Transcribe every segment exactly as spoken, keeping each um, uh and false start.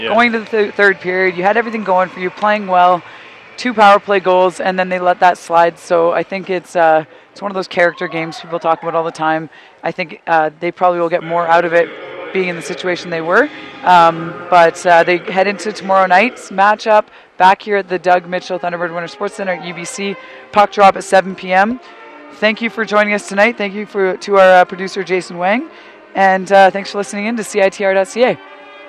Yeah. Going to the th- third period, you had everything going for you, playing well, two power play goals, and then they let that slide. So I think it's uh, it's one of those character games people talk about all the time. I think uh, they probably will get more out of it being in the situation they were. Um, but uh, they head into tomorrow night's matchup back here at the Doug Mitchell Thunderbird Winter Sports Center at U B C. Puck drop at seven p.m. Thank you for joining us tonight. Thank you for to our uh, producer, Jason Wang. And uh, thanks for listening in to C I T R dot C A.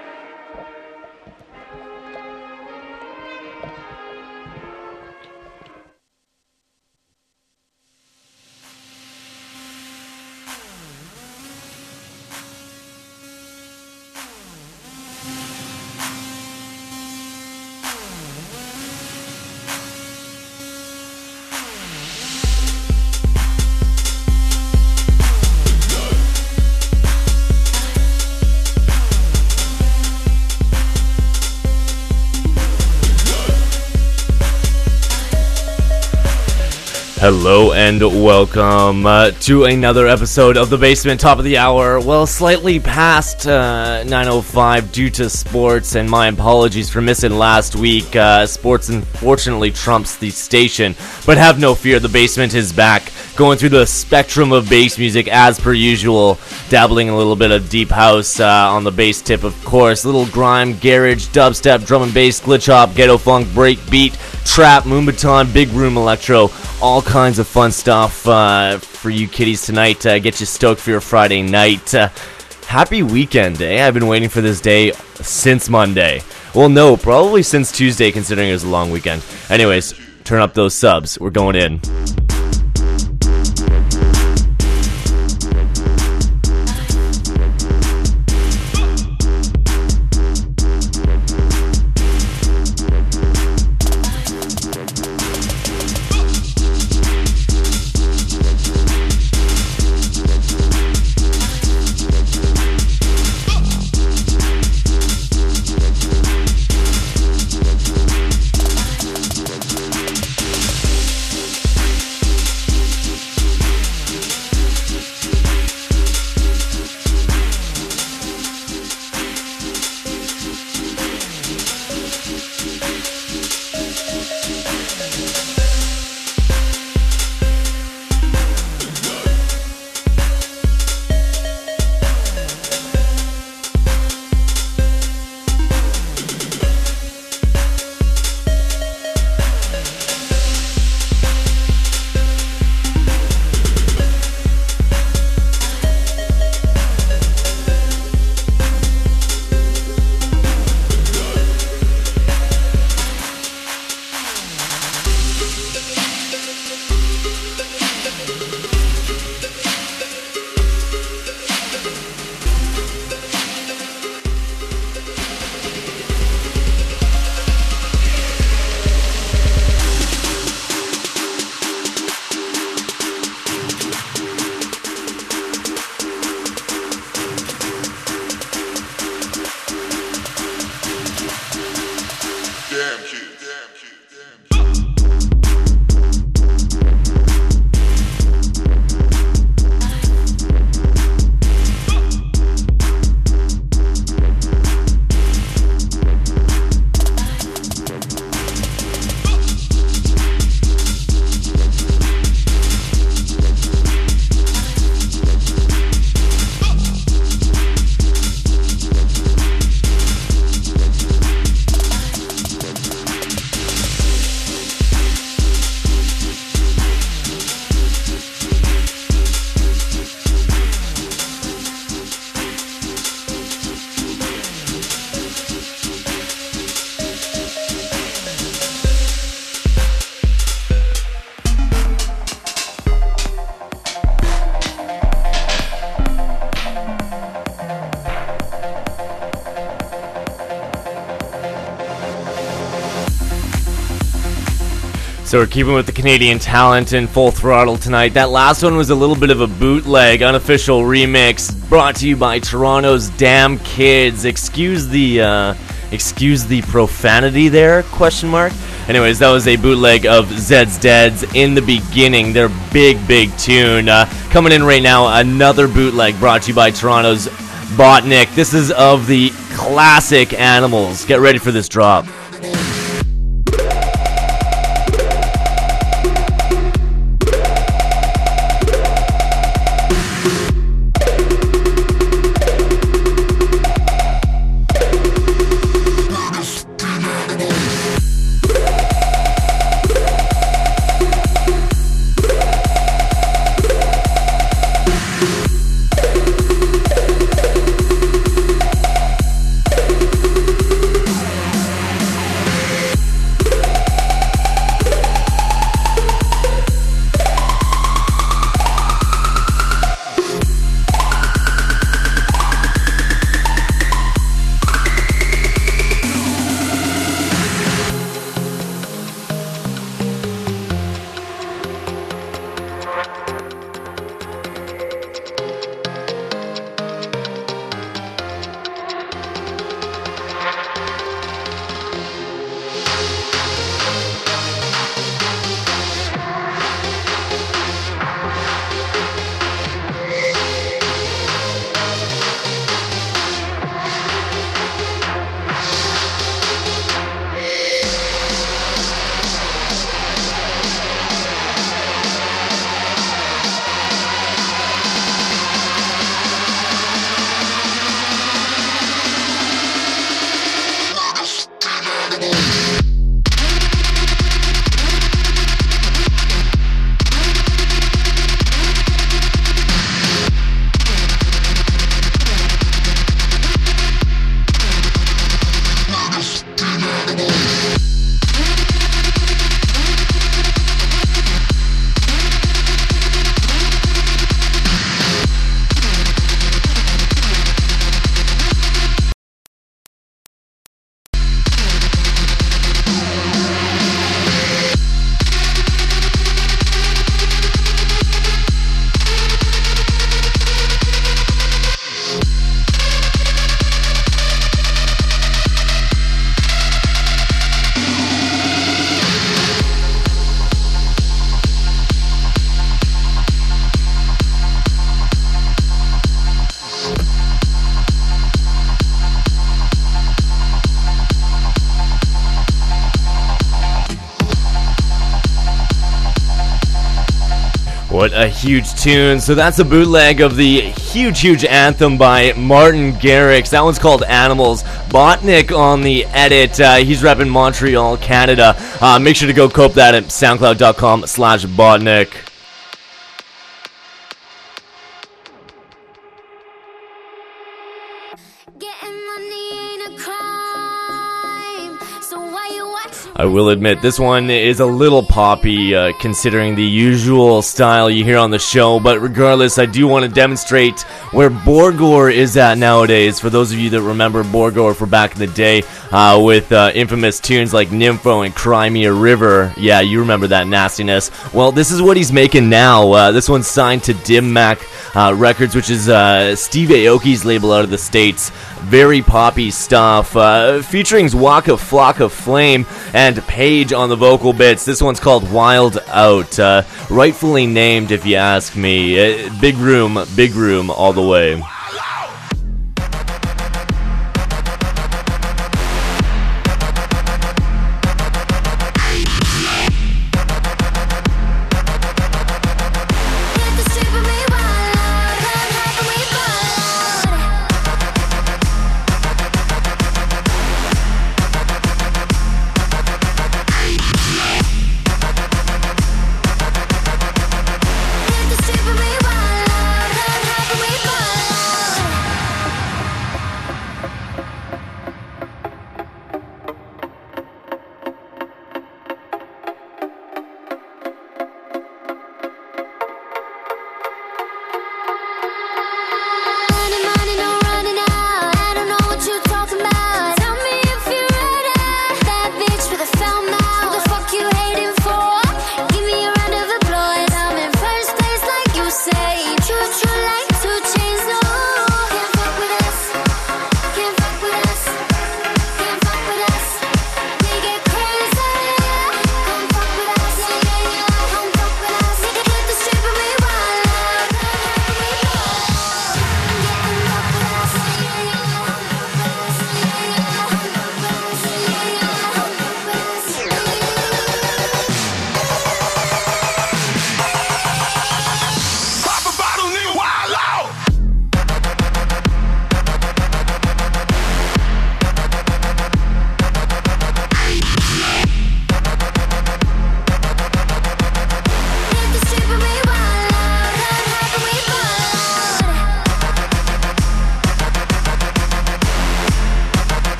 Hello and welcome uh, to another episode of The Basement, top of the hour. Well, slightly past uh, nine oh five due to sports, and my apologies for missing last week. Uh, sports unfortunately trumps the station, but have no fear, The Basement is back, going through the spectrum of bass music as per usual, dabbling a little bit of deep house uh, on the bass tip, of course, little grime, garage, dubstep, drum and bass, glitch hop, ghetto funk, break beat, trap, moonbaton, big room electro, all kinds of fun stuff uh, for you kiddies tonight. Uh, get you stoked for your Friday night. Uh, happy weekend, eh? I've been waiting for this day since Monday. Well, no, probably since Tuesday, considering it was a long weekend. Anyways, turn up those subs. We're going in. So we're keeping with the Canadian talent in full throttle tonight. That last one was a little bit of a bootleg, unofficial remix, brought to you by Toronto's Damn Kids. Excuse the, uh, excuse the profanity there, question mark. Anyways, that was a bootleg of Zed's Dead's In the Beginning, their big, big tune. Uh, coming in right now, another bootleg brought to you by Toronto's Botnik. This is of the classic Animals. Get ready for this drop. What a huge tune. So that's a bootleg of the huge, huge anthem by Martin Garrix. That one's called Animals. Botnik on the edit. Uh, he's repping Montreal, Canada. Uh, make sure to go cope that at soundcloud.com slash Botnik. I will admit, this one is a little poppy, uh, considering the usual style you hear on the show, but regardless, I do want to demonstrate where Borgore is at nowadays. For those of you that remember Borgore for back in the day, uh, with uh, infamous tunes like Nympho and Cry Me a River. Yeah, you remember that nastiness. Well, this is what he's making now. Uh, this one's signed to Dim Mak uh, Records, which is uh, Steve Aoki's label out of the States. Very poppy stuff, uh, featuring Waka Flocka Flame and Paige on the vocal bits. This one's called Wild Out, uh, rightfully named if you ask me. Uh, big room, big room all the way.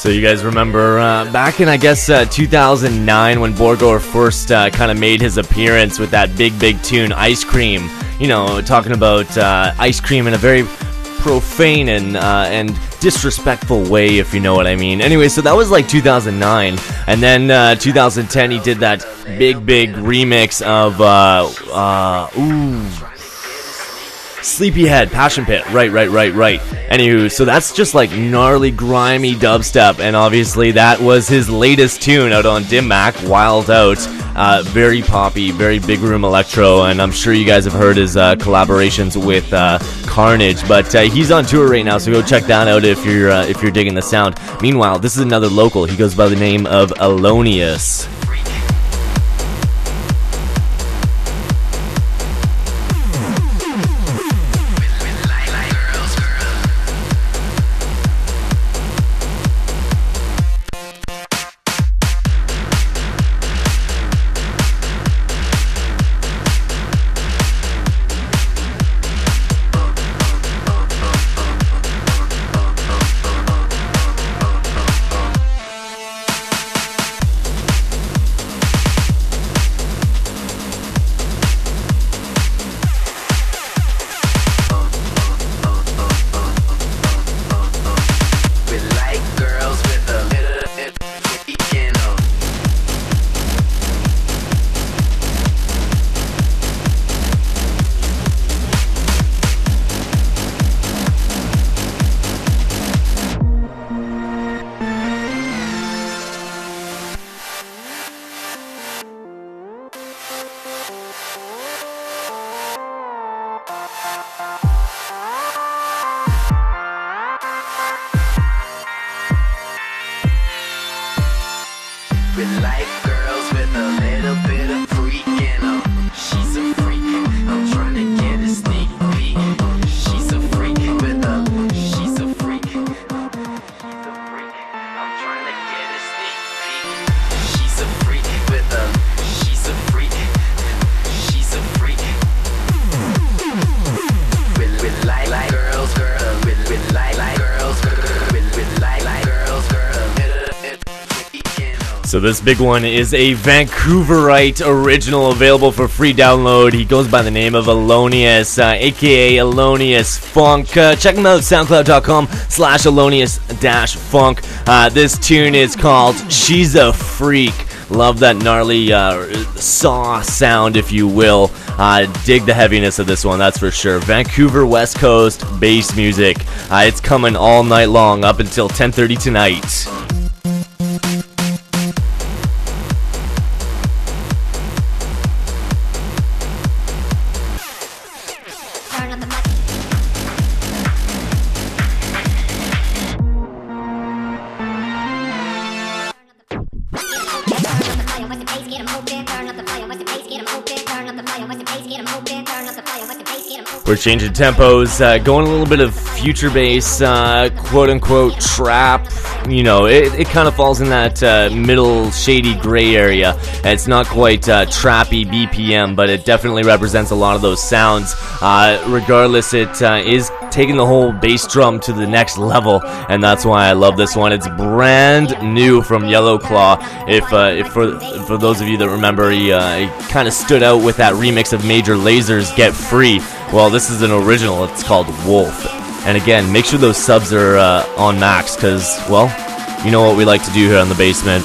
So you guys remember uh, back in, I guess, uh, two thousand nine when Borgore first uh, kind of made his appearance with that big, big tune, Ice Cream. You know, talking about uh, ice cream in a very profane and uh, and disrespectful way, if you know what I mean. Anyway, so that was like two thousand nine. And then uh, two thousand ten, he did that big, big remix of, uh, uh, ooh... Sleepyhead, Passion Pit, right, right, right, right. Anywho, so that's just like gnarly, grimy dubstep, and obviously that was his latest tune out on Dim Mak, Wild Out. Uh, very poppy, very big room electro, and I'm sure you guys have heard his uh, collaborations with uh, Carnage. But uh, he's on tour right now, so go check that out if you're uh, if you're digging the sound. Meanwhile, this is another local. He goes by the name of Alonius. So this big one is a Vancouverite original available for free download. He goes by the name of Alonius, uh, aka Alonius Funk. Uh, check him out, soundcloud.com slash Alonius dash funk. Uh, this tune is called She's a Freak. Love that gnarly uh, saw sound, if you will. Uh, dig the heaviness of this one, that's for sure. Vancouver West Coast bass music. Uh, it's coming all night long up until ten thirty tonight. We're changing tempos, uh, going a little bit of future bass, uh, quote-unquote trap. You know, it, it kind of falls in that uh, middle shady gray area. And it's not quite uh, trappy B P M, but it definitely represents a lot of those sounds. Uh, regardless, it uh, is taking the whole bass drum to the next level, and that's why I love this one. It's brand new from Yellow Claw. If, uh, if for for those of you that remember, he, uh, he kind of stood out with that remix of Major Laser's Get Free. Well, this is an original. It's called Wolf. And again, make sure those subs are uh, on max, because, well, you know what we like to do here on The Basement.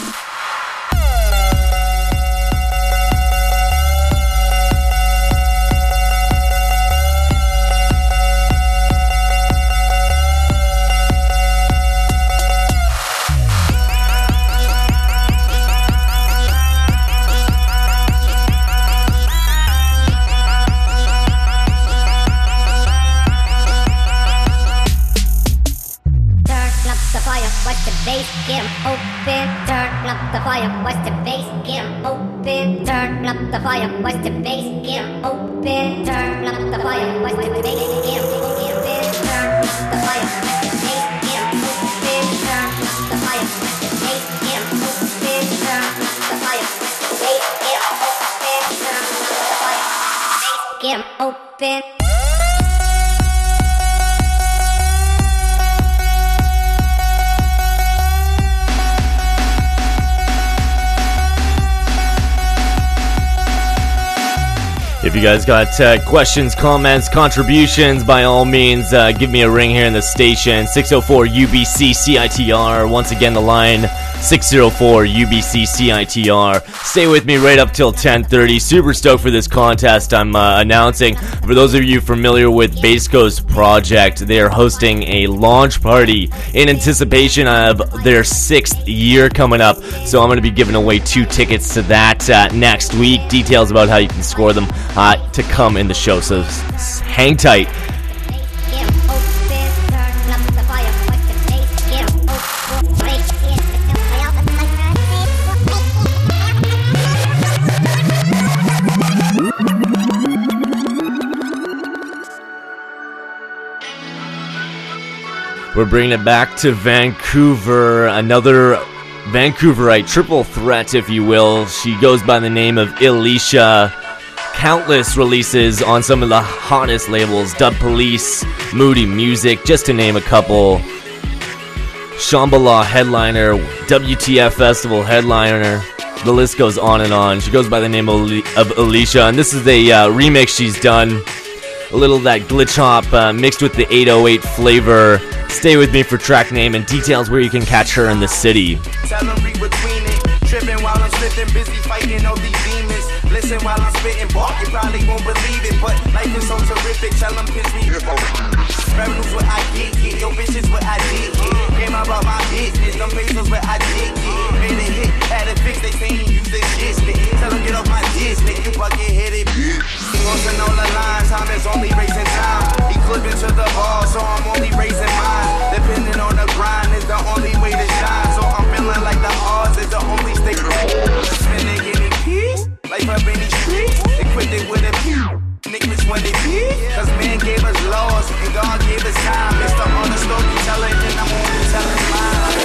you guys got uh, questions, comments, contributions, by all means, uh, give me a ring here in the station, six oh four U B C C I T R. Once again, the line, six oh four U B C C I T R. Stay with me right up till ten thirty. Super stoked for this contest I'm uh, announcing. For those of you familiar with Bass Coast Project, they are hosting a launch party in anticipation of their sixth year coming up. So I'm going to be giving away two tickets to that uh, next week. Details about how you can score them uh, to come in the show, so s- hang tight. We're bringing it back to Vancouver, another Vancouverite, triple threat if you will. She goes by the name of Alicia. Countless releases on some of the hottest labels, Dub Police, Moody Music, just to name a couple. Shambhala headliner, W T F Festival headliner, the list goes on and on. She goes by the name of, of Alicia, and this is the uh, remix she's done. A little of that glitch hop uh, mixed with the eight oh eight flavor. Stay with me for track name and details where you can catch her in the city. Tell them read between it. Tripping while I'm slipping, busy fighting all these demons. Listen while I'm spitting, bark, you probably won't believe it, but life is so terrific. Tell them pinch me. Revenues what I get, get your bitches what I did, get. Came out about my business, them pesos what I did, get. Made a hit, had it fixed, they saying use this shit, stick. Tell them get off my dick, stick, you bucket headed, bitch. Crossing all the lines, time is only racing time. He clipping to the ball, so I'm only raising mine. Depending on the grind is the only way to shine. So I'm feeling like the odds is the only stick. Spinning, getting peace, life up in these streets. Equipped it with a pew. Niggas when they peace, cause man gave us laws and God gave us time. It's the honest storyteller, and I'm only telling mine.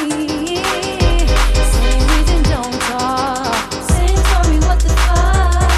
Sing for me what the fuck.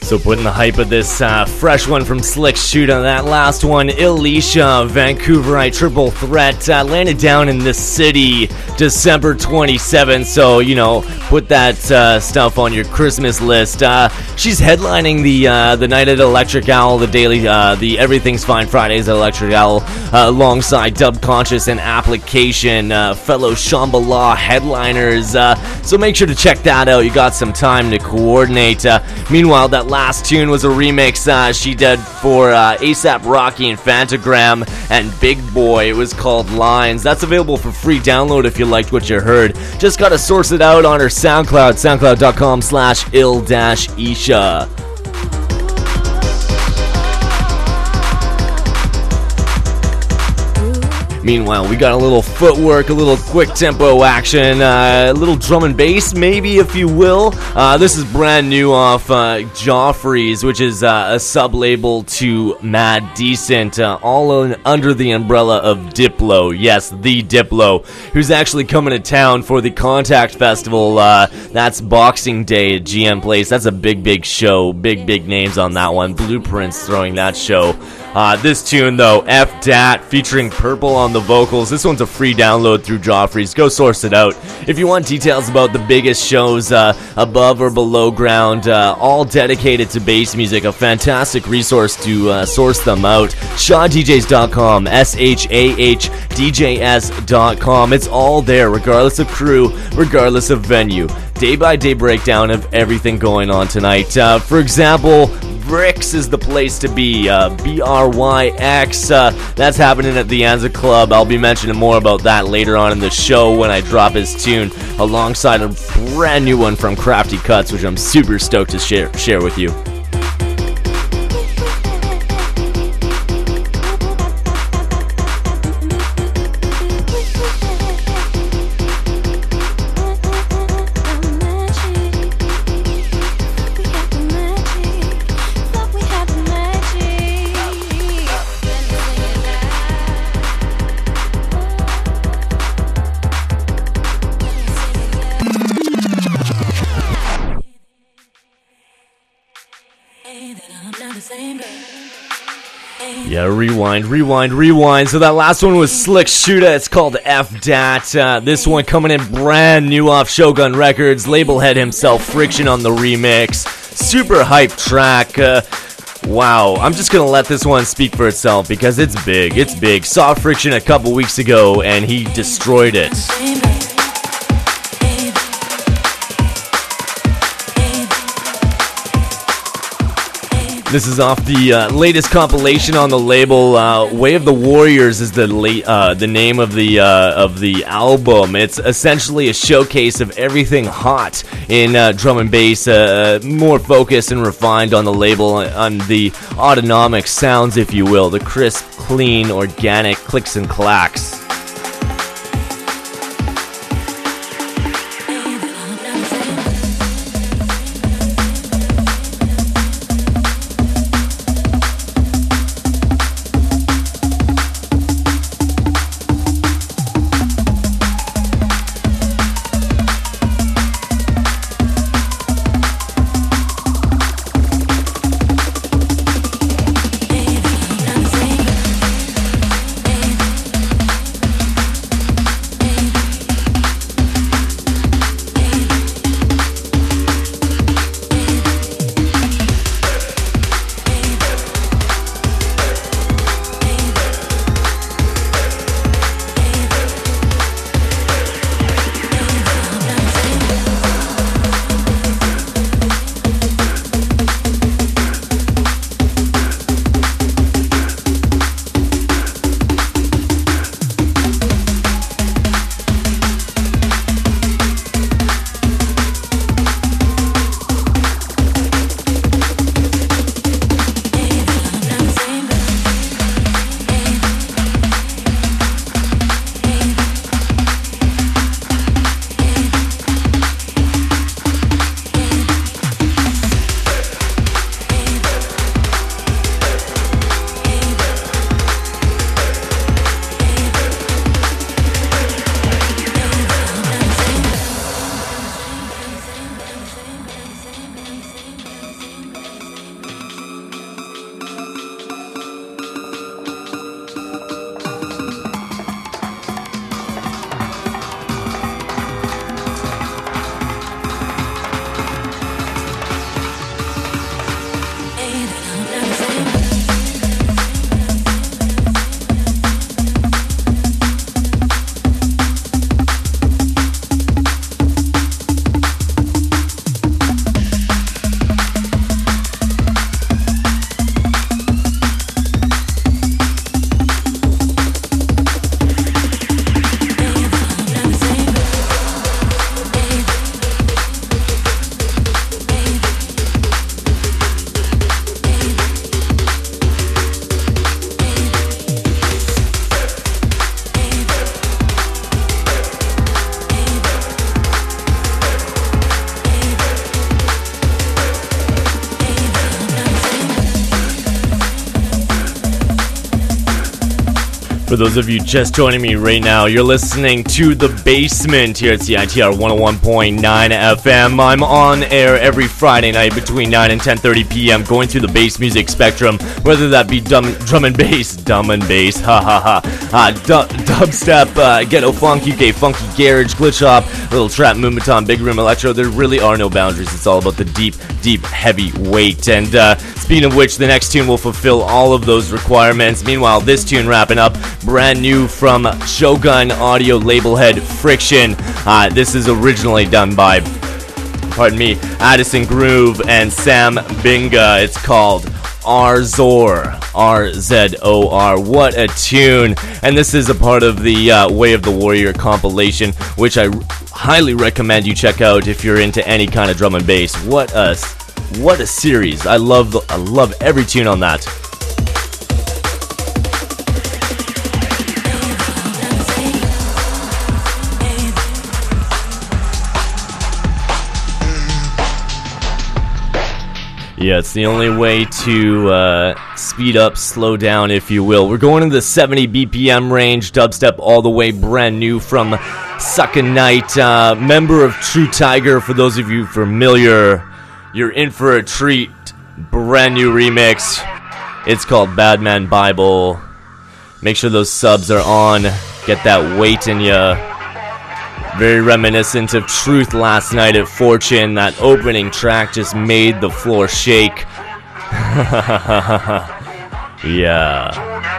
So putting the hype of this uh, fresh one from Slick Shooter. That last one, Alicia, Vancouverite triple threat, uh, landed down in the city December twenty-seventh. So, you know, put that uh, stuff on your Christmas list. Uh, she's headlining the uh, the night at Electric Owl, the daily, uh, the Everything's Fine Fridays at Electric Owl, uh, alongside Dub Conscious and Application, uh, fellow Shambhala headliners. Uh, so make sure to check that out. You got some time to coordinate. Uh, meanwhile, that last tune was a remix uh, she did for uh, ASAP Rocky and Fantagram and Big Boy. It was called Lines. That's available for free download if you liked what you heard. Just gotta source it out on her SoundCloud, soundcloud.com slash il-isha. Meanwhile, we got a little footwork, a little quick tempo action, uh, a little drum and bass, maybe, if you will. Uh, this is brand new off uh, Joffrey's, which is uh, a sub-label to Mad Decent, uh, all on, under the umbrella of Diplo. Yes, the Diplo, who's actually coming to town for the Contact Festival. Uh, that's Boxing Day at G M Place. That's a big, big show. Big, big names on that one. Blueprints throwing that show. Uh, this tune, though, F D A T, featuring Purple on the vocals. This one's a free download through Joffrey's. Go source it out. If you want details about the biggest shows uh, above or below ground, uh, all dedicated to bass music, a fantastic resource to uh, source them out. shaw d js dot com, S H A H D J S dot com. It's all there, regardless of crew, regardless of venue. Day-by-day breakdown of everything going on tonight. Uh, for example, Bricks is the place to be. Uh, B R Y X. Uh, that's happening at the Anza Club. I'll be mentioning more about that later on in the show when I drop his tune, alongside a brand new one from Crafty Cuts, which I'm super stoked to share share with you. Yeah, rewind, rewind, rewind. So that last one was Slick Shooter. It's called F D A T. Uh, this one coming in brand new off Shogun Records. Label head himself, Friction on the remix. Super hype track. Uh, wow, I'm just going to let this one speak for itself because it's big. It's big. Saw Friction a couple weeks ago and he destroyed it. This is off the uh, latest compilation on the label. Uh, Way of the Warriors is the late, uh, the name of the uh, of the album. It's essentially a showcase of everything hot in uh, drum and bass, uh, more focused and refined on the label, on the autonomic sounds, if you will, the crisp, clean, organic clicks and clacks. For those of you just joining me right now, you're listening to The Basement here at C I T R one oh one point nine F M. I'm on air every Friday night between nine and ten thirty p.m. going through the bass music spectrum, whether that be drum, drum and bass, dumb and bass, ha ha ha, uh, du- dubstep, uh, ghetto funk, U K funky garage, glitch hop, little trap, moombahton, big room electro. There really are no boundaries. It's all about the deep, deep, heavy weight. And uh, speaking of which, the next tune will fulfill all of those requirements. Meanwhile, this tune wrapping up, brand new from Shogun Audio label head Friction. Uh, this is originally done by, pardon me, Addison Groove and Sam Binga. It's called Arzor, R Z O R. What a tune. And this is a part of the uh, Way of the Warrior compilation, which I r- highly recommend you check out if you're into any kind of drum and bass. What a, what a series. I love, the, I love every tune on that. Yeah, it's the only way to uh, speed up, slow down, if you will. We're going in the seventy B P M range, dubstep all the way, brand new from Suckin' Night, uh, member of True Tiger. For those of you familiar, you're in for a treat. Brand new remix. It's called Bad Man Bible. Make sure those subs are on. Get that weight in ya. Very reminiscent of Truth last night at Fortune. That opening track just made the floor shake. Yeah.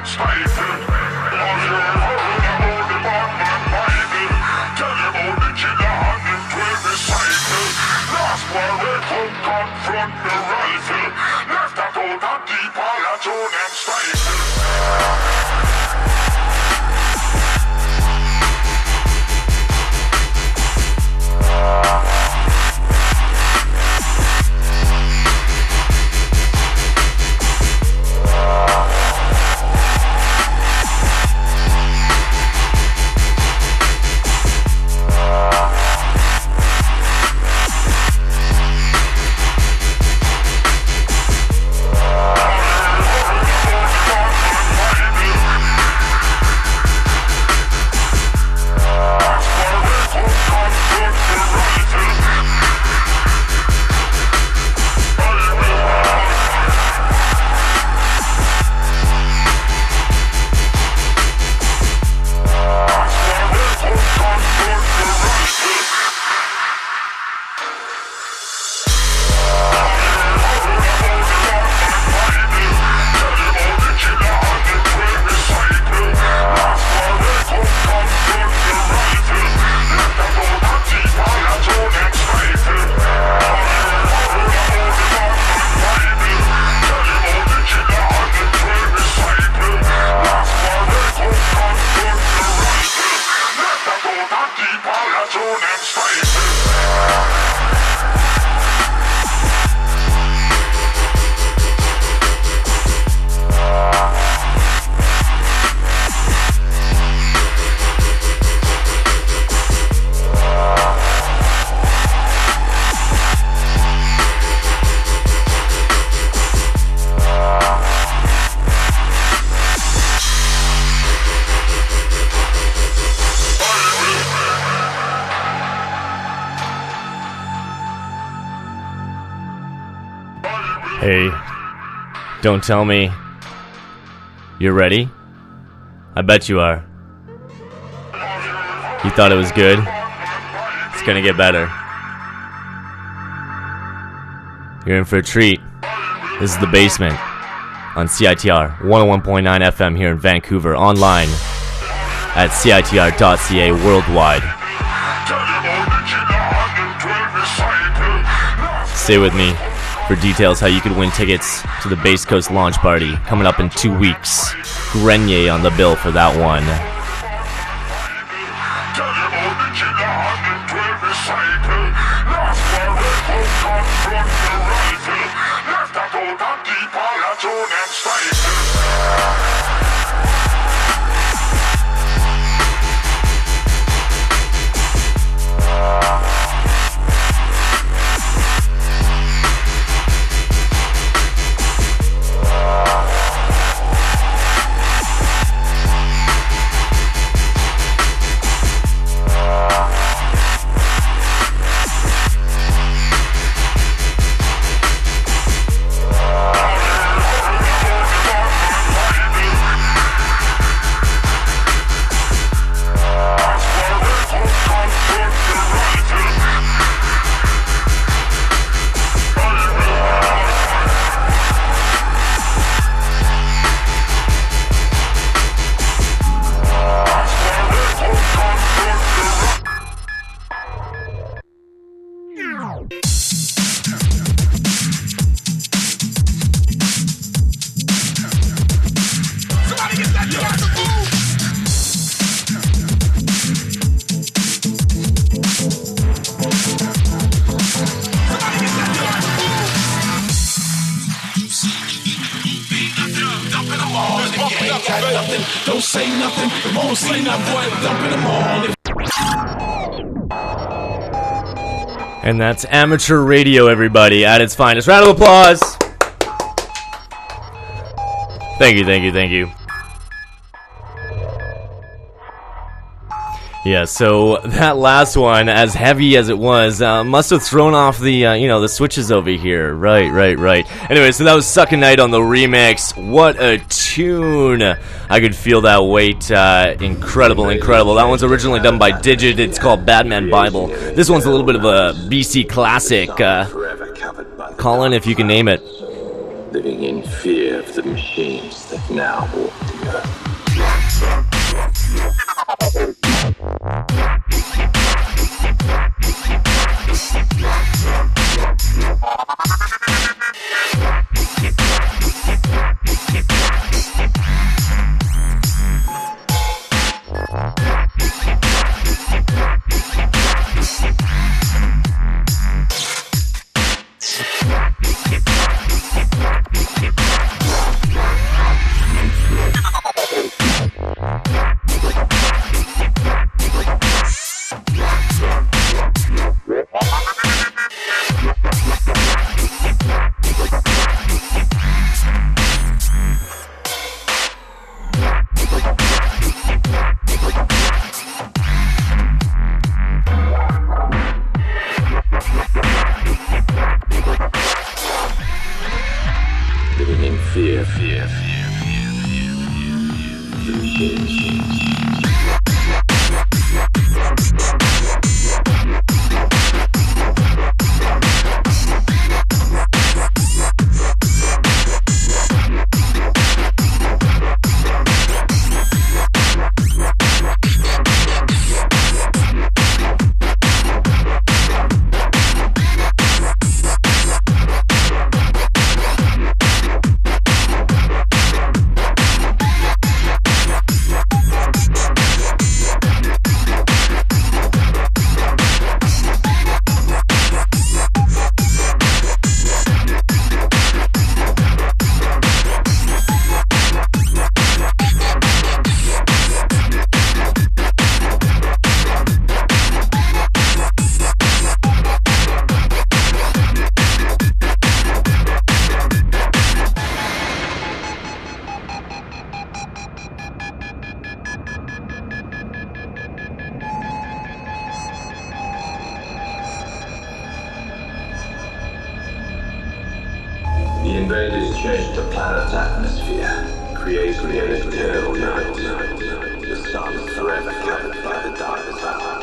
Hey, don't tell me you're ready. I bet you are. You thought it was good? It's gonna get better. You're in for a treat. This is The Basement on C I T R one oh one point nine F M here in Vancouver, online at C I T R dot C A worldwide. Stay with me for details how you could win tickets to the Bass Coast launch party coming up in two weeks. Grenier on the bill for that one. Don't say nothing, won't say nothing, boy, dump in the mall. And that's amateur radio, everybody, at its finest. Round of applause. Thank you, thank you, thank you. Yeah, so that last one, as heavy as it was, uh, must have thrown off the, uh, you know, the switches over here. Right, right, right. Anyway, so that was Suckin' Night on the remix. What a tune. I could feel that weight. Uh, incredible, incredible. That one's originally done by Digit. It's called Badman Bible. This one's a little bit of a B C classic. Uh, call in if you can name it. Living in fear of the machines that now walk the earth. The invaders changed the planet's atmosphere, creating an eternal night. The sun forever covered by the dark clouds,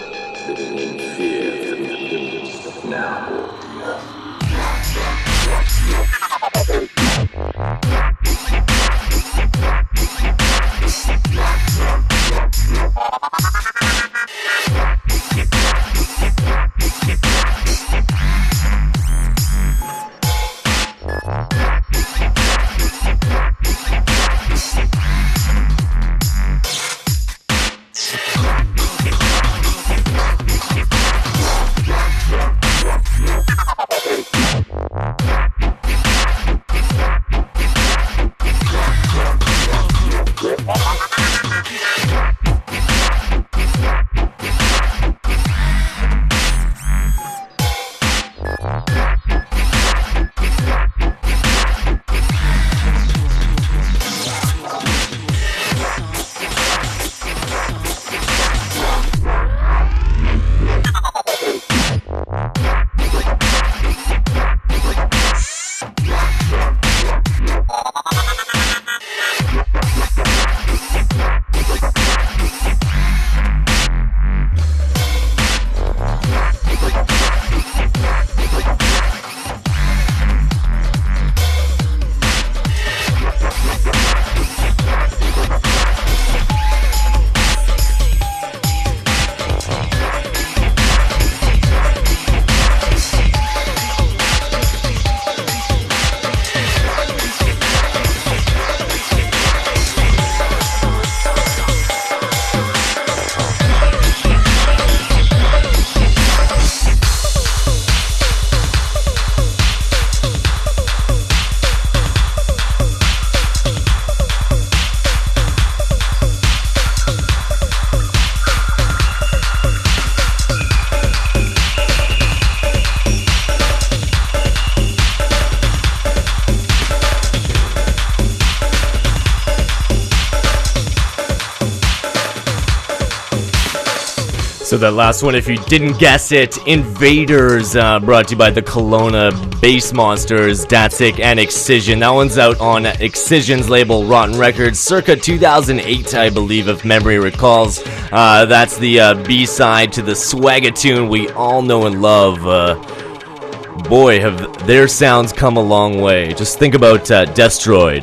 living in fear of the machines that now walk the earth. So that last one, if you didn't guess it, Invaders, uh, brought to you by the Kelowna Bass Monsters, Datsik, and Excision. That one's out on Excision's label, Rotten Records, circa two thousand eight, I believe, if memory recalls. Uh, that's the uh, B-side to the Swagatoon we all know and love. Uh, boy, have their sounds come a long way. Just think about uh, Destroyed.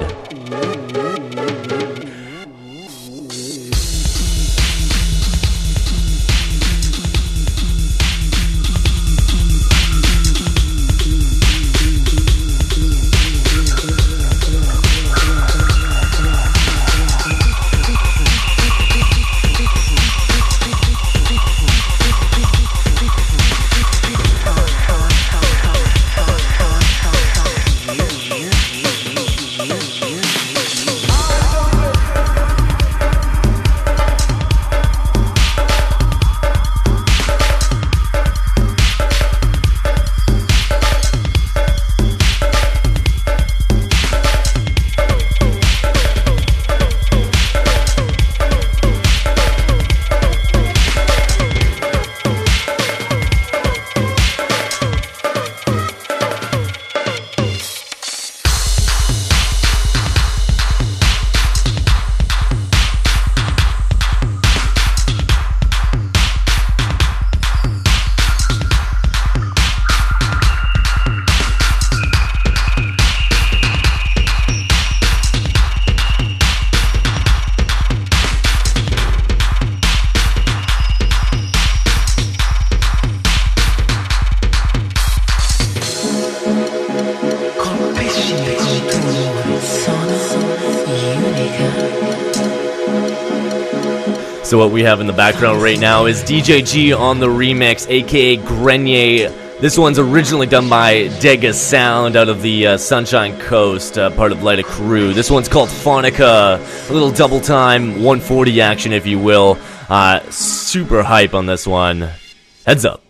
So what we have in the background right now is D J G on the remix, aka Grenier. This one's originally done by Dega Sound out of the uh, Sunshine Coast, uh, part of Light of Crew. This one's called Phonica. A little double time, one forty action, if you will. Uh, super hype on this one. Heads up.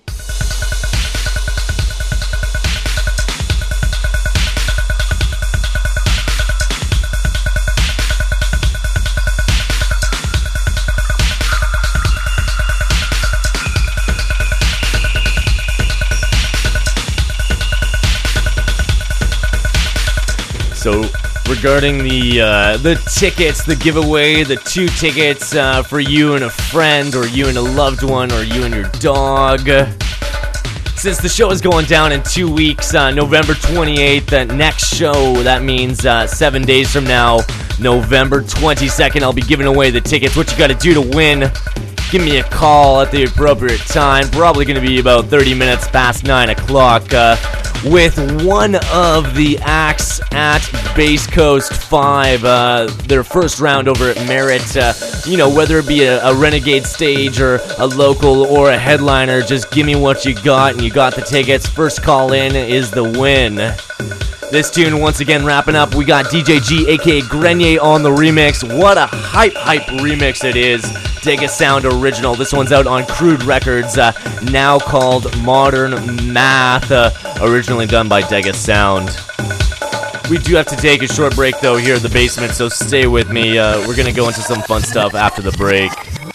So, regarding the uh, the tickets, the giveaway, the two tickets uh, for you and a friend, or you and a loved one, or you and your dog. Since the show is going down in two weeks, uh, November twenty-eighth, uh, next show, that means uh, seven days from now, November twenty-second, I'll be giving away the tickets. What you got to do to win, give me a call at the appropriate time, probably going to be about thirty minutes past nine o'clock, uh, with one of the acts at Bass Coast five, uh, their first round over at Merit. Uh, you know, whether it be a, a Renegade stage or a local or a headliner, just give me what you got, and you got the tickets. First call in is the win. This tune, once again, wrapping up, we got D J G, aka Grenier, on the remix. What a hype, hype remix it is. Dega Sound original. This one's out on Crude Records, uh, now called Modern Math, uh, originally done by Dega Sound. We do have to take a short break, though, here in the basement, so stay with me. Uh, we're going to go into some fun stuff after the break.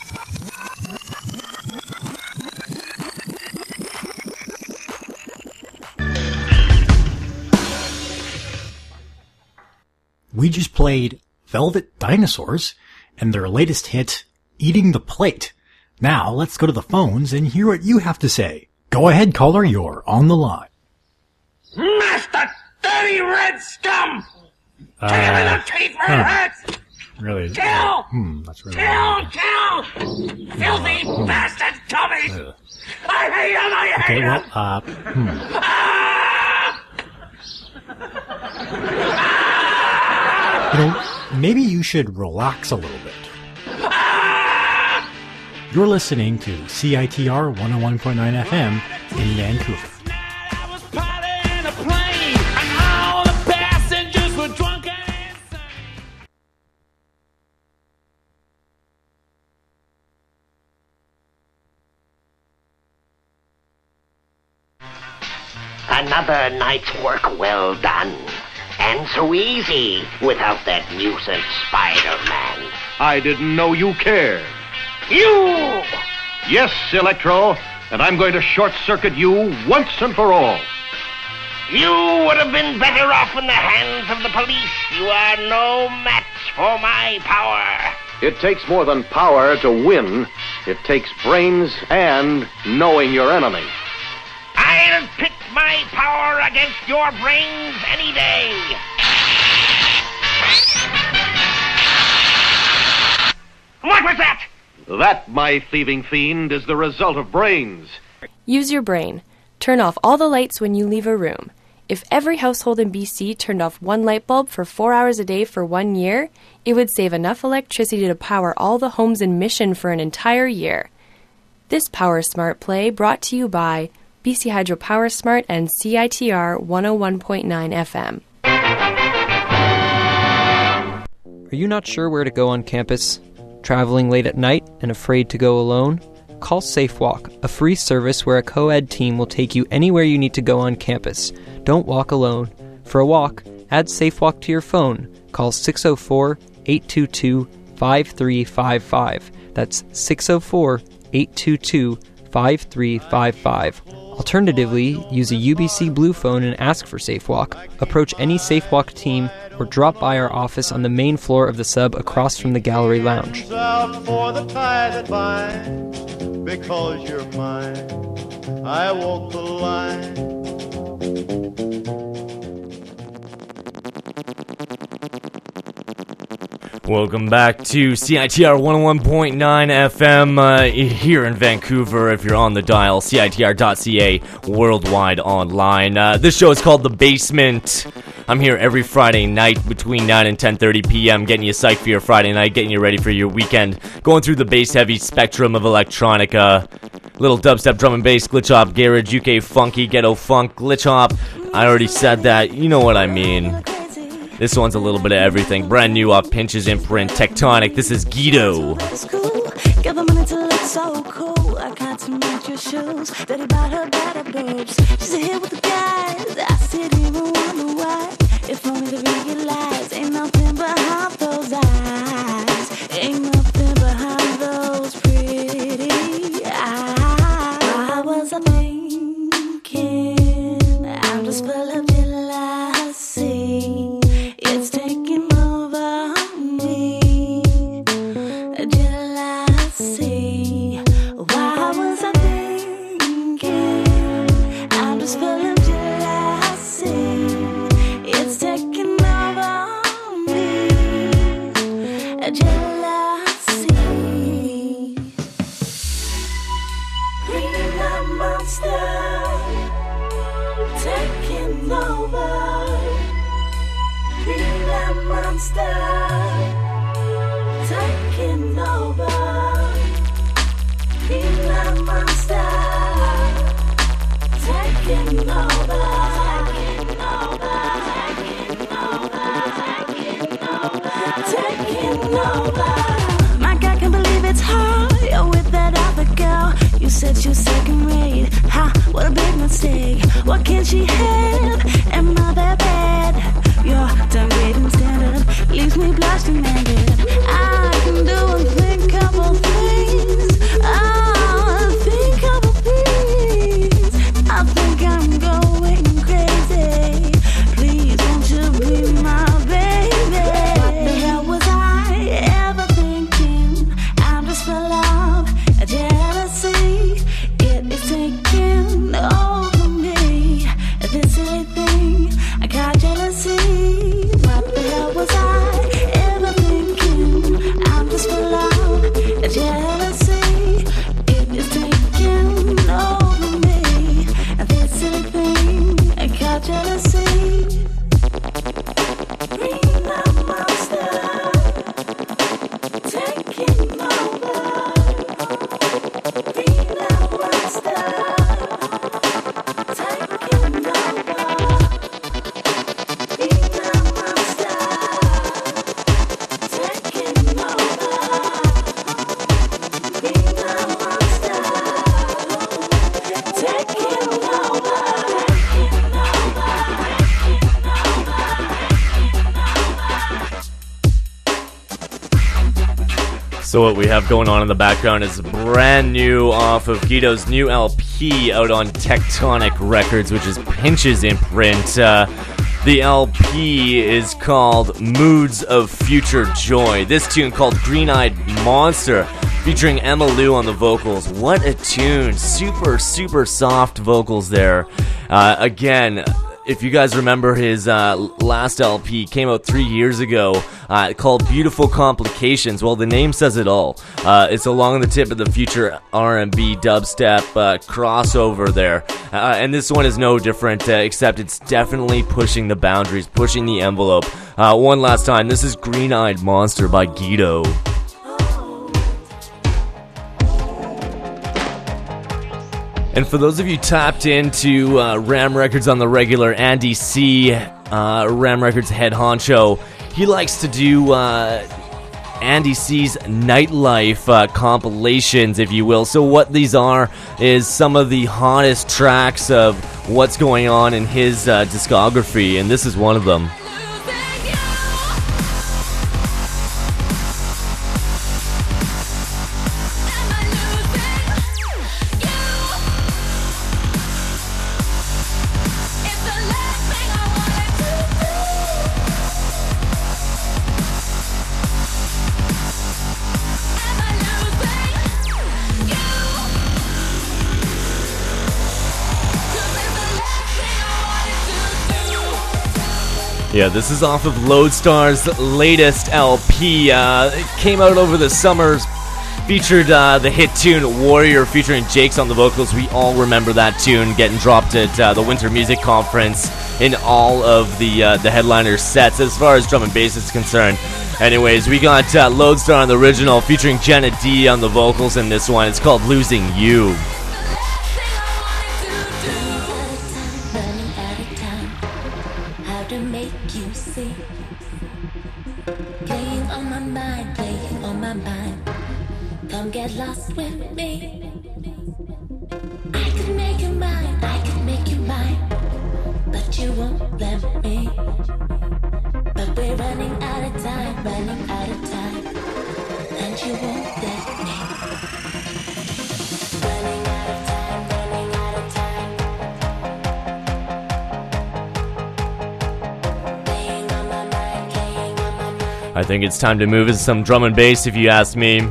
We just played Velvet Dinosaurs and their latest hit, Eating the Plate. Now, let's go to the phones and hear what you have to say. Go ahead, caller, you're on the line. Master dirty red scum! Uh, Tear in the teeth for huh. hurts! Really? Kill! Hmm, that's really Kill! Kill! Filthy Hmm. bastard Tommy! Ugh. I hate him! I hate Okay, well, him! uh, hmm. Ah! You know, maybe you should relax a little bit. You're listening to C I T R one oh one point nine F M in Vancouver. I was piloting a plane, and all the passengers were drunk and insane. Another night's work well done. And so easy without that nuisance Spider-Man. I didn't know you cared. You! Yes, Electro, and I'm going to short-circuit you once and for all. You would have been better off in the hands of the police. You are no match for my power. It takes more than power to win. It takes brains and knowing your enemy. I'll pit my power against your brains any day. What was that? That, my thieving fiend, is the result of brains. Use your brain. Turn off all the lights when you leave a room. If every household in B C turned off one light bulb for four hours a day for one year, it would save enough electricity to power all the homes in Mission for an entire year. This Power Smart play brought to you by B C Hydro Power Smart and C I T R one oh one point nine F M. Are you not sure where to go on campus? Traveling late at night and afraid to go alone? Call SafeWalk, a free service where a co-ed team will take you anywhere you need to go on campus. Don't walk alone. For a walk, add SafeWalk to your phone. Call six oh four, eight two two, five three five five. That's six oh four, eight two two, five three five five. Alternatively, use a U B C Blue phone and ask for SafeWalk. Approach any SafeWalk team or drop by our office on the main floor of the sub across from the gallery lounge. Out for the tie that binds, because you're mine, I walk the line. Welcome back to C I T R one oh one point nine F M uh, here in Vancouver. If you're on the dial, C I T R dot C A, worldwide online. Uh, this show is called The Basement. I'm here every Friday night between nine and ten thirty p.m. getting you psyched for your Friday night, getting you ready for your weekend, going through the bass-heavy spectrum of electronica. Little dubstep, drum and bass, glitch hop, garage, U K funky, ghetto funk, glitch hop. I already said that. You know what I mean. This one's a little bit of everything. Brand new off Pinch's imprint, Tectonic. This is Guido. Give a minute to look so cool. I got to match your shoes. Dirty about her better boobs. She's here with the guys. I sit here and wonder why. If only to realize ain't nothing behind those eyes. Ain't nothing behind those pretty eyes. Why was I thinking? I'm just full of jealousy. It's taking over me. Jealousy. Why was I thinking? I'm just full of jealousy. It's taking over me. Jealousy. Green light monster taking over. Green light monster taking over. Green light monster taking over. Taking over. Taking over. Taking over. My God, can't believe it's hard. You're with that other girl. You said she was second rate. Ha, what a big mistake. What can she have? Am I that bad? Your downgrading standard leaves me blushing naked. I can do and think couple things. Oh, think couple things. I think I'm going crazy. Please, won't you be my baby? What the hell was I ever thinking? I'm just full of jealousy. It is taking over me. This silly thing, I got jealousy. What the hell was I ever thinking? So what we have going on in the background is brand new off of Guido's new L P out on Tectonic Records, which is Pinches in print. Uh, the L P is called Moods of Future Joy. This tune called Green-Eyed Monster, featuring Emma Lou on the vocals. What a tune. Super, super soft vocals there. Uh, again, if you guys remember his uh, last L P, came out three years ago, uh, called Beautiful Complications. Well, the name says it all. Uh, it's along the tip of the future R and B dubstep uh, crossover there. Uh, and this one is no different, uh, except it's definitely pushing the boundaries, pushing the envelope. Uh, one last time, this is Green-Eyed Monster by Guido. And for those of you tapped into uh, Ram Records on the regular, Andy C., uh, Ram Records head honcho, he likes to do uh, Andy C's nightlife uh, compilations, if you will. So what these are is some of the hottest tracks of what's going on in his uh, discography, and this is one of them. Yeah, this is off of Lodestar's latest L P. Uh, it came out over the summers, featured uh, the hit tune Warrior featuring Jakes on the vocals. We all remember that tune getting dropped at uh, the Winter Music Conference in all of the uh, the headliner sets as far as drum and bass is concerned. Anyways, we got uh, Lodestar on the original featuring Jenna D on the vocals in this one. It's called Losing You. Get lost with me. I could make you mine, I could make you mine, but you won't let me. But we're running out of time, running out of time, and you won't let me. Running out of time, running out of time. Playing on my mind, playing on my mind. I think it's time to move into some drum and bass, if you ask me.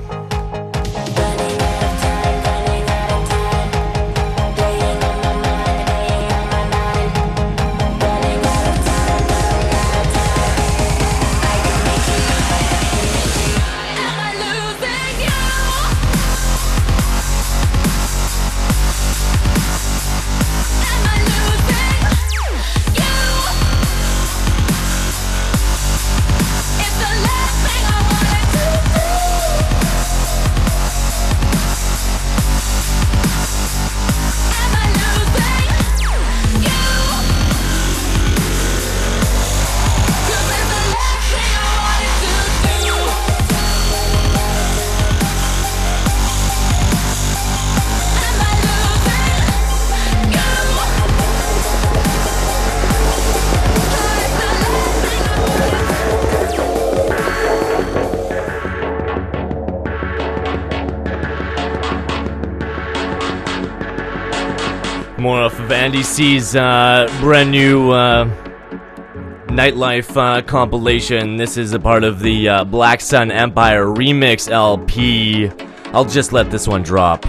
More off of Andy C's uh, brand new uh, nightlife uh, compilation. This is a part of the uh, Black Sun Empire Remix L P. I'll just let this one drop.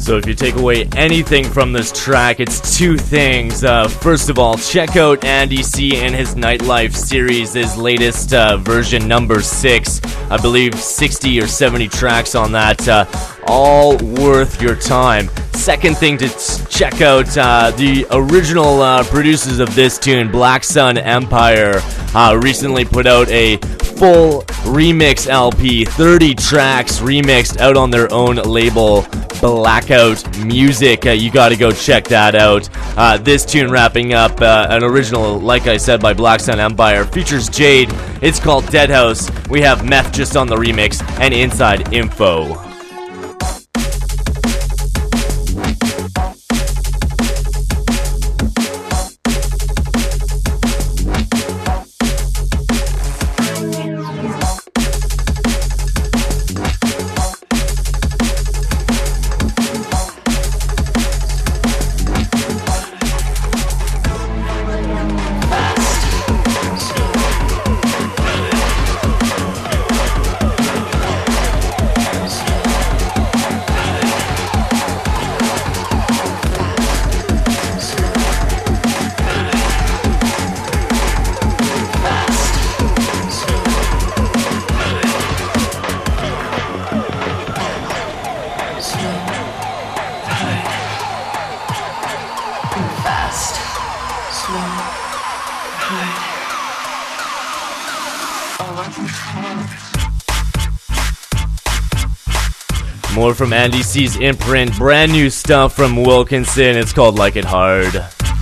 So if you take away anything from this track, it's two things. Uh, first of all, check out Andy C. and his Nightlife series, his latest uh, version, number six. I believe sixty or seventy tracks on that. Uh, all worth your time. Second thing to t- check out, uh, the original uh, producers of this tune, Black Sun Empire, uh, recently put out a full remix L P, thirty tracks remixed out on their own label, Blackout Music. Uh, you gotta go check that out. Uh, this tune wrapping up uh, an original, like I said, by Black Sun Empire, features Jade. It's called Dead House. We have Meth just on the remix and Inside Info. More from Andy C's imprint, brand new stuff from Wilkinson. It's called Like It Hard.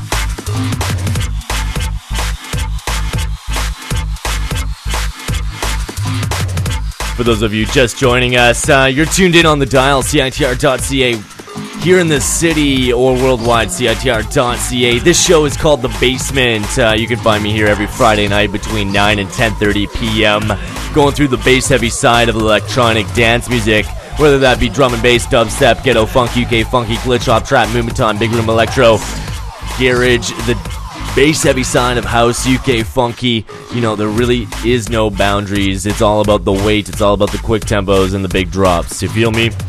For those of you just joining us, uh, you're tuned in on the dial, C I T R dot C A. Here in the city or worldwide, C I T R dot C A. This show is called The Basement. Uh, you can find me here every Friday night between nine and ten thirty p.m. going through the bass-heavy side of electronic dance music. Whether that be drum and bass, dubstep, ghetto funk, U K funky, glitch hop, trap, moombahton, big room electro, garage, the bass-heavy side of house, U K funky. You know, there really is no boundaries. It's all about the weight. It's all about the quick tempos and the big drops. You feel me?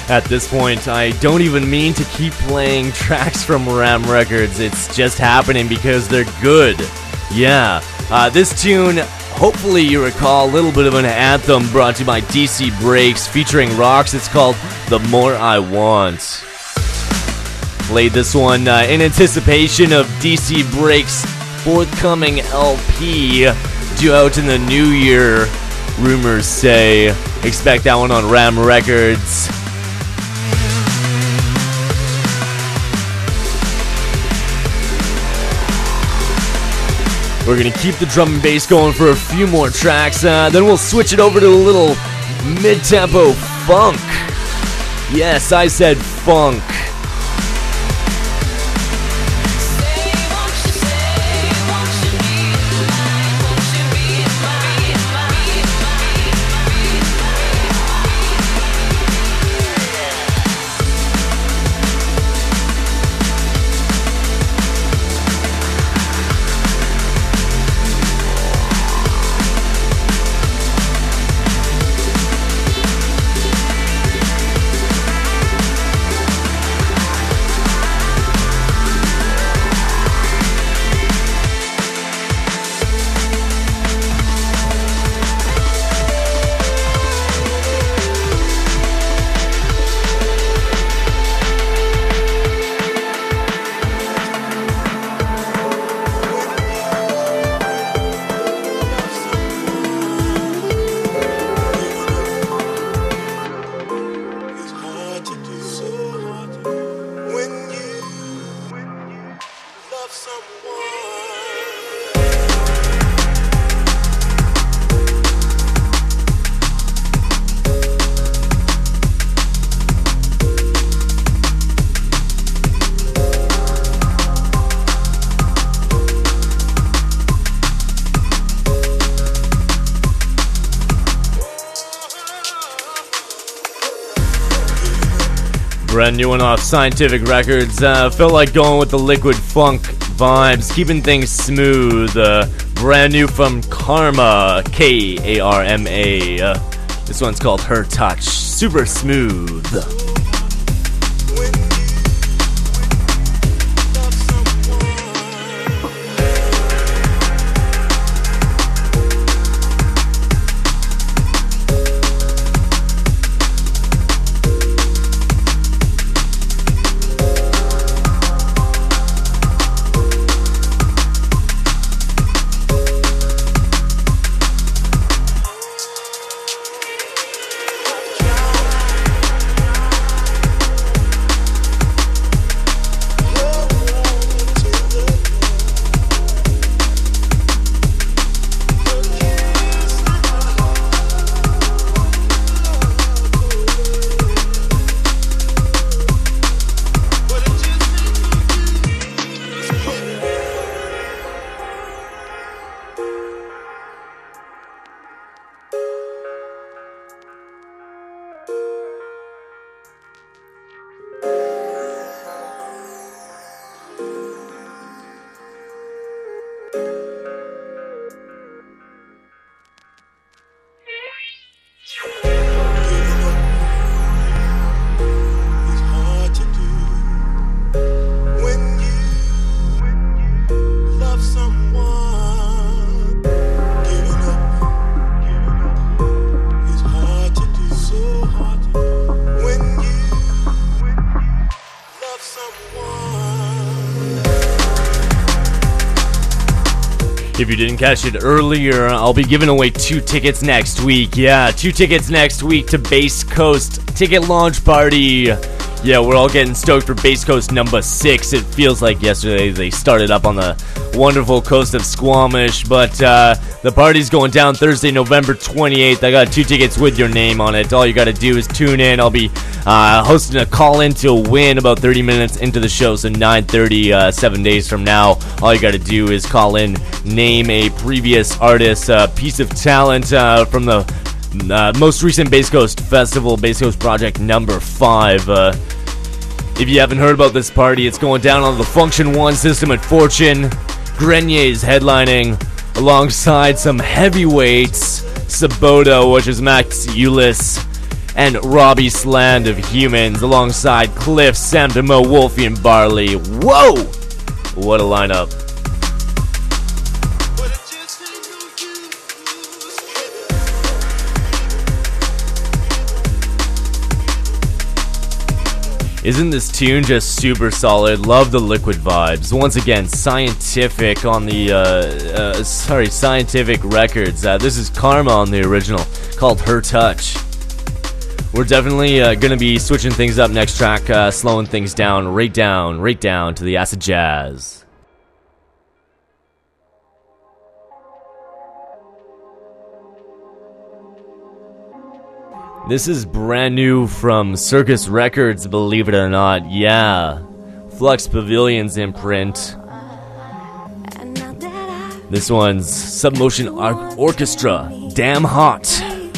At this point, I don't even mean to keep playing tracks from Ram Records. It's just happening because they're good. Yeah, uh, this tune, hopefully you recall, a little bit of an anthem brought to you by D C Breaks featuring Rocks. It's called The More I Want. Played this one uh, in anticipation of D C Breaks' forthcoming L P due out in the new year, rumors say. Expect that one on Ram Records. We're going to keep the drum and bass going for a few more tracks, uh, then we'll switch it over to a little mid-tempo funk. Yes, I said funk. Brand new one off Scientific Records. Uh, felt like going with the liquid funk vibes, keeping things smooth. Uh, brand new from Karma, K A R M A. Uh, this one's called Her Touch. Super smooth. If you didn't catch it earlier, I'll be giving away two tickets next week. Yeah, two tickets next week to Bass Coast Ticket Launch Party. Yeah, we're all getting stoked for Bass Coast number six. It feels like yesterday they started up on the wonderful coast of Squamish, but uh, the party's going down Thursday, November twenty-eighth. I got two tickets with your name on it. All you got to do is tune in. I'll be uh, hosting a call-in to win about thirty minutes into the show, so nine thirty, uh, seven days from now. All you got to do is call in, name a previous artist, uh, piece of talent uh, from the uh, most recent Bass Coast Festival, Bass Coast Project number five. Uh, if you haven't heard about this party, it's going down on the Function One system at Fortune. Grenier's headlining alongside some heavyweights, Sabota, which is Max Ulyss, and Robbie Sland of Humans, alongside Cliff, Sam DeMo, Wolfie, and Barley. Whoa! What a lineup. Isn't this tune just super solid? Love the Liquid vibes. Once again, Scientific on the, uh, uh sorry, Scientific Records. Uh, this is Karma on the original, called Her Touch. We're definitely uh, gonna be switching things up next track, uh, slowing things down, right down, right down to the acid jazz. This is brand new from Circus Records, believe it or not. Yeah. Flux Pavilion's imprint. This one's Submotion Or- Orchestra. Damn Hot.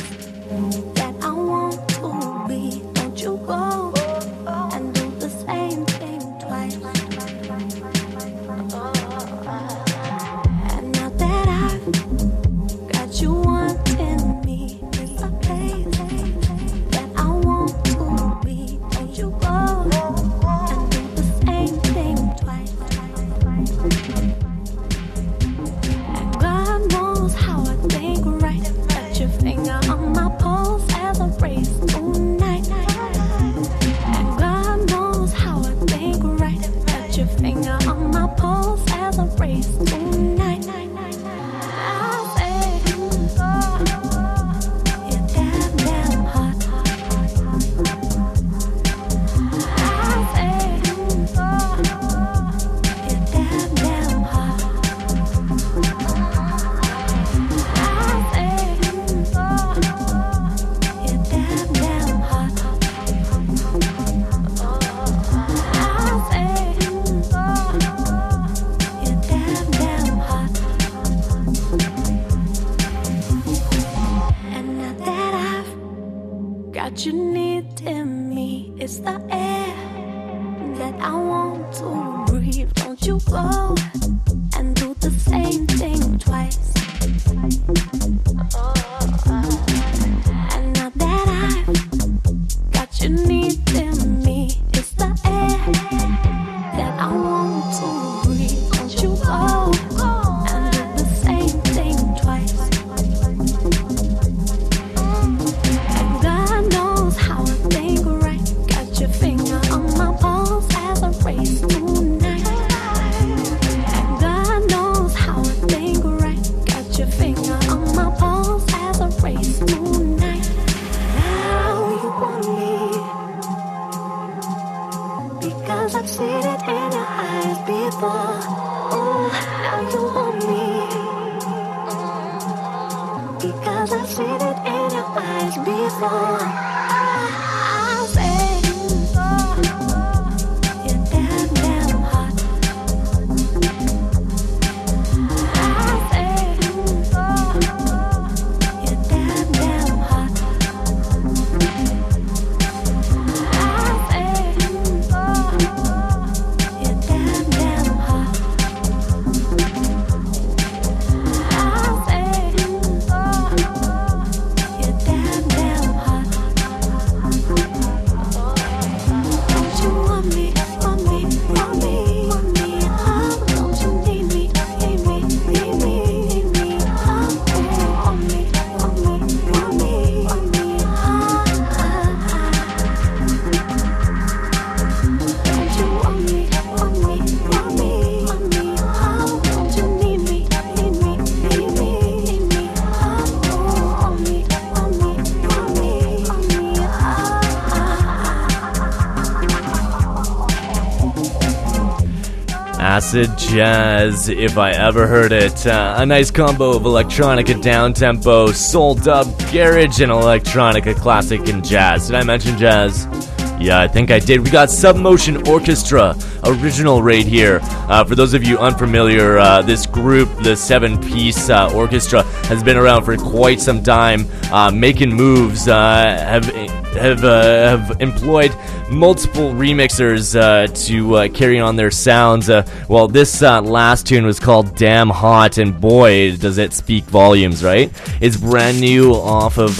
Acid jazz, if I ever heard it. Uh, a nice combo of electronica down-tempo, soul dub, garage, and electronica classic and jazz. Did I mention jazz? Yeah, I think I did. We got Submotion Orchestra, original right here. Uh, for those of you unfamiliar, uh, this group, the seven-piece uh, orchestra, has been around for quite some time, uh, making moves, uh, have have uh, have employed multiple remixers uh, to uh, carry on their sounds. Uh, well, this uh, last tune was called Damn Hot, and boy, does it speak volumes, right? It's brand new off of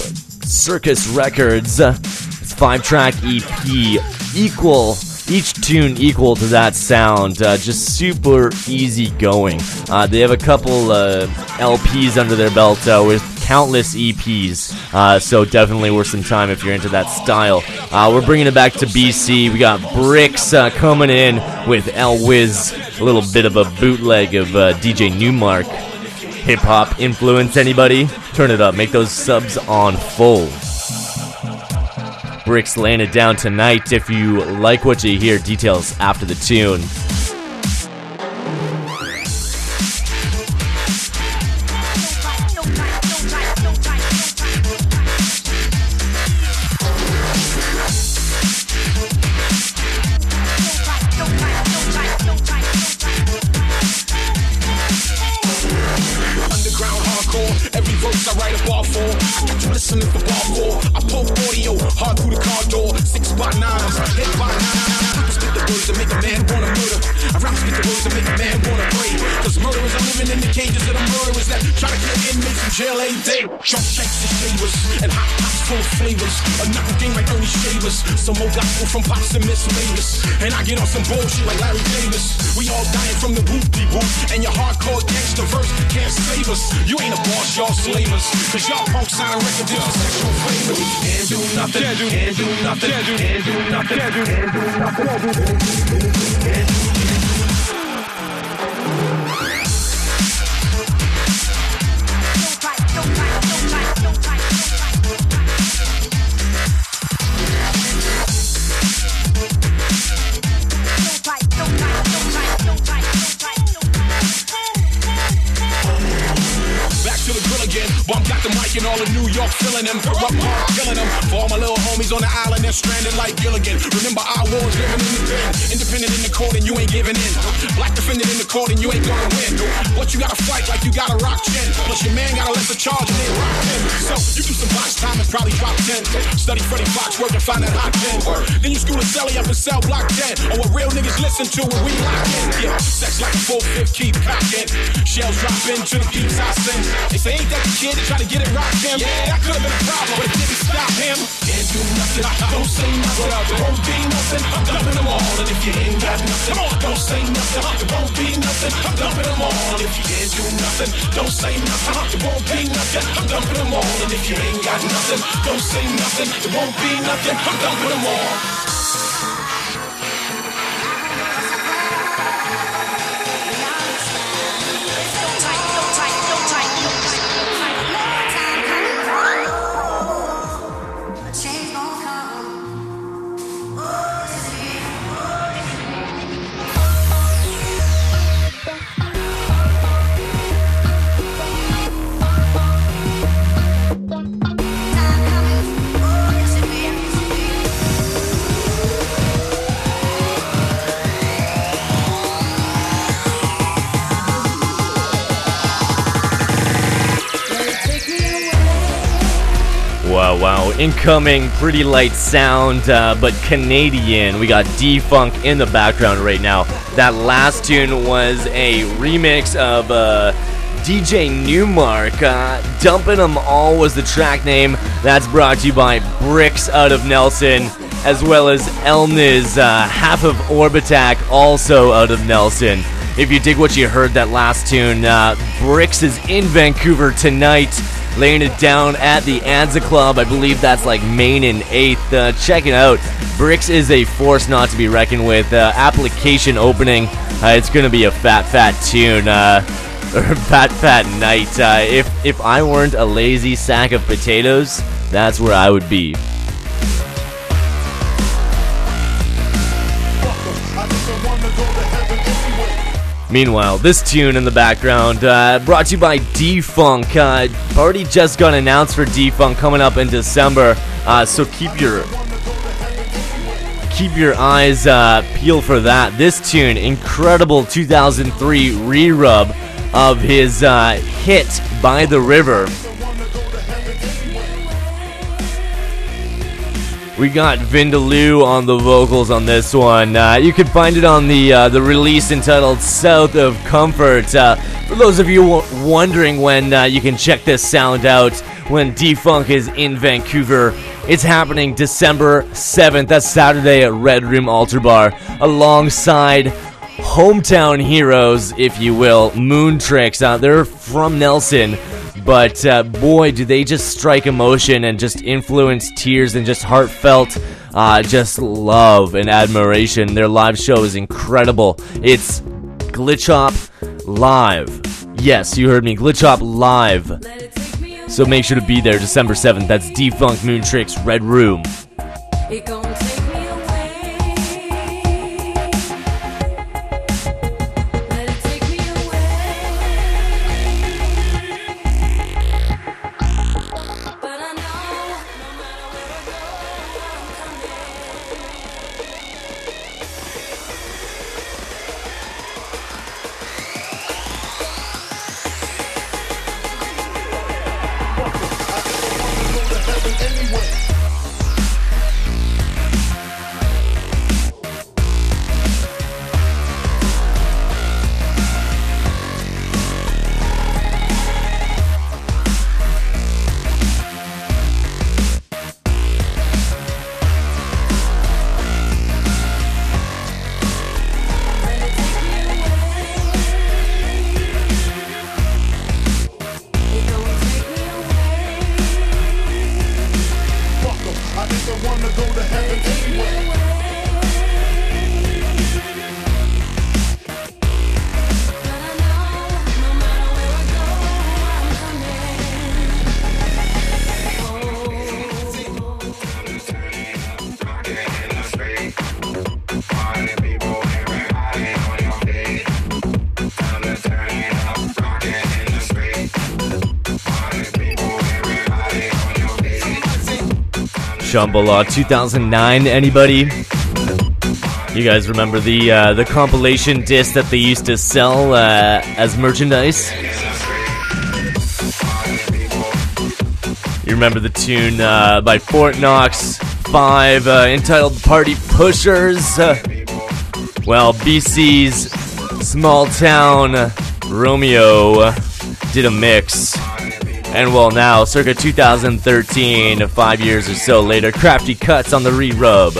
Circus Records. It's five-track E P, equal, each tune equal to that sound, uh, just super easy going. Uh, they have a couple uh, L Ps under their belt uh, with countless E Ps, uh, so definitely worth some time if you're into that style. Uh, we're bringing it back to B C. We got Bricks uh, coming in with El Wiz, a little bit of a bootleg of uh, D J Newmark. Hip-hop influence, anybody? Turn it up, make those subs on full. Bricks laying it down tonight. If you like what you hear, details after the tune. Listening for bar four, I poke audio hard through the car door. Six by nines, hit by nine. I spit the words that make a man wanna murder. I rap spit the words that make a man wanna pray. Cause murderers are living in the cages of the murderers that try to kill inmates from jail every day. Jump shanks and shavers and hot pots full of flavors. A knuckle game like Ernie Shavers. Some more gospel from Pops and Miss Mavis. And I get on some bullshit like Larry Davis. We all dying from the whoop-de-whoop. And your hardcore gangster verse can't save us. You ain't a boss, y'all slavers. Cause y'all punk signing records. Sexual flavor. Can't do nothing. Can't do, can't do nothing. Can't do, can't do nothing. Can't do, can't do nothing. Can't do, can't do Bump got the mic and all of New York filling them. Corrupt hard, killing them. For all my little homies on the island, they're stranded like Gilligan. Remember our wars living in the pen. Independent in the court and you ain't giving in. Black defendant in the court and you ain't gonna win. But you gotta fight like you gotta rock chin. Plus your man got a lesser charge and they rock ten. So you do some box time and probably drop ten. Study Freddie Fox, work and find that hot ten. Then you school a celly up in cell block ten. Or what real niggas listen to when we lock in. Yeah, sex like a full fifth, keep packing. Shells drop into the beats I sing. They say ain't that the kid? Try to get it right, Tim. Yeah, that could have been a problem, but it didn't stop him. Can't do nothing, don't say nothing. It won't be nothing, I'm dumping them all. And if you ain't got nothing, don't say nothing. It won't be nothing, I'm dumping them all. And if you can't do nothing, don't say nothing. It won't be nothing, I'm dumping them all. And if you ain't got nothing, don't say nothing. It won't be nothing, I'm dumping them all. Wow, wow, incoming pretty light sound, uh, but Canadian. We got D-Funk in the background right now. That last tune was a remix of uh, D J Newmark. Uh, Dumpin' Them All was the track name. That's brought to you by Bricks out of Nelson, as well as Elniz, uh, half of Orbitac, also out of Nelson. If you dig what you heard that last tune, uh, Bricks is in Vancouver tonight, laying it down at the Anza Club. I believe that's like Main and eighth. Uh, check it out. Bricks is a force not to be reckoned with. Uh, application opening. Uh, it's going to be a fat, fat tune. Uh, or fat, fat night. Uh, if, if I weren't a lazy sack of potatoes, that's where I would be. Meanwhile, this tune in the background, uh, brought to you by D-Funk. Uh, already just got announced for D-Funk coming up in December, uh, so keep your keep your eyes uh, peeled for that. This tune, incredible two thousand three re-rub of his uh, hit By the River. We got Vindaloo on the vocals on this one. Uh, you can find it on the uh, the release entitled South of Comfort. Uh, for those of you w- wondering when uh, you can check this sound out, when D-Funk is in Vancouver, it's happening December seventh. That's Saturday at Red Room Altar Bar, alongside hometown heroes, if you will, Moon Tricks. Uh, they're from Nelson. But uh, boy, do they just strike emotion and just influence tears and just heartfelt, uh, just love and admiration. Their live show is incredible. It's Glitchop Live. Yes, you heard me, Glitchop Live. So make sure to be there December seventh. That's D-Funk, Moon Tricks, Red Room. Shambhala two thousand nine, anybody? You guys remember the uh, the compilation disc that they used to sell uh, as merchandise? You remember the tune uh, by Fort Knox five uh, entitled Party Pushers? Uh, well, B C's Small Town Romeo did a mix. And well, now, circa two thousand thirteen, five years or so later, Crafty Cuts on the re-rub.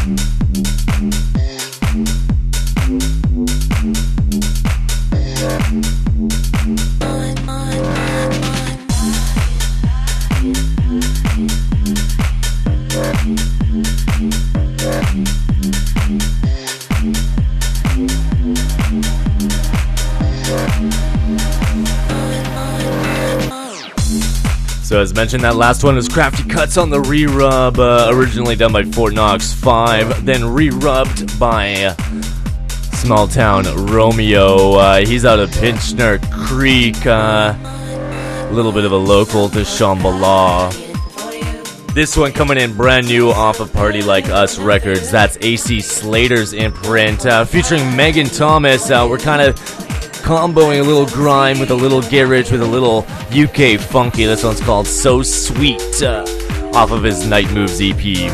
So as mentioned, that last one was Crafty Cuts on the re-rub, uh, originally done by Fort Knox five, then re-rubbed by Small Town Romeo. Uh, he's out of Pinchner Creek, uh, a little bit of a local to Shambhala. This one coming in brand new off of Party Like Us Records. That's A C Slater's imprint, uh, featuring Megan Thomas. Uh, we're kind of comboing a little grime with a little garage with a little U K funky. This one's called So Sweet, uh, off of his Night Moves E P.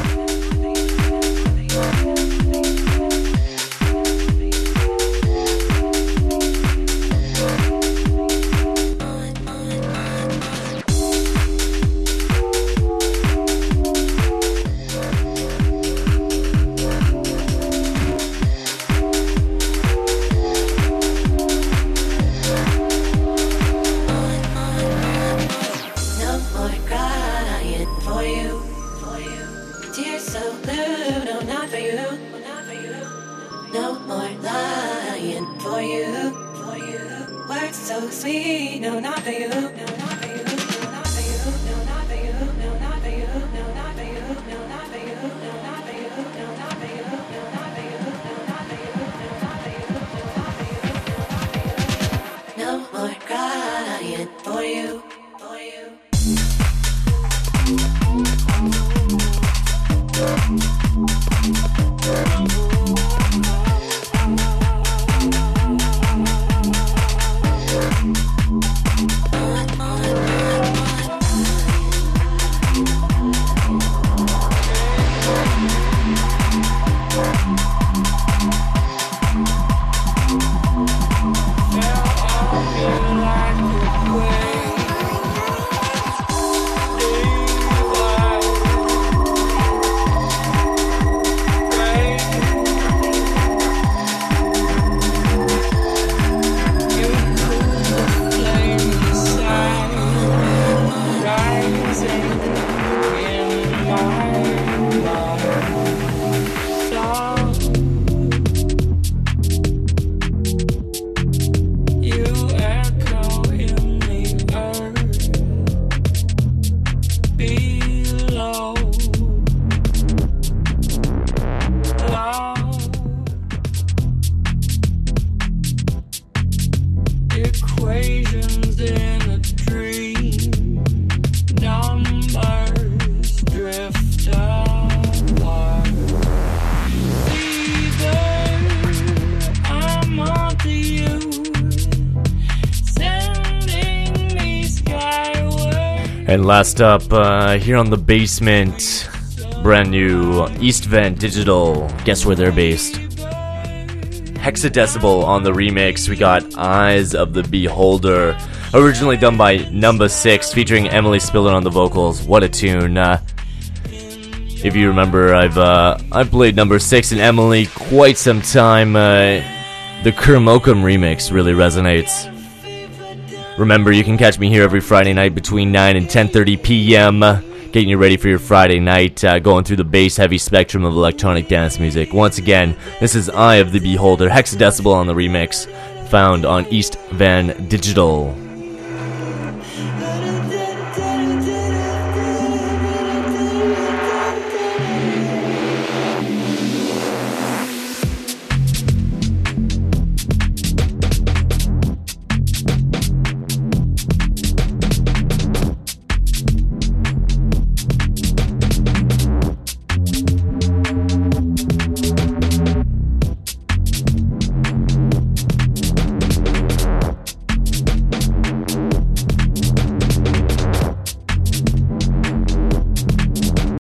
And last up, uh, here on the basement, brand new East Van Digital. Guess where they're based? Hexadecibel on the remix. We got Eyes of the Beholder, originally done by Number Six, featuring Emily Spiller on the vocals. What a tune! Uh, if you remember, I've uh, I've played Number Six and Emily quite some time. Uh, the Kermokum remix really resonates. Remember, you can catch me here every Friday night between nine and ten thirty p.m., getting you ready for your Friday night, uh, going through the bass-heavy spectrum of electronic dance music. Once again, this is Eye of the Beholder, Hexadecibel on the remix, found on East Van Digital.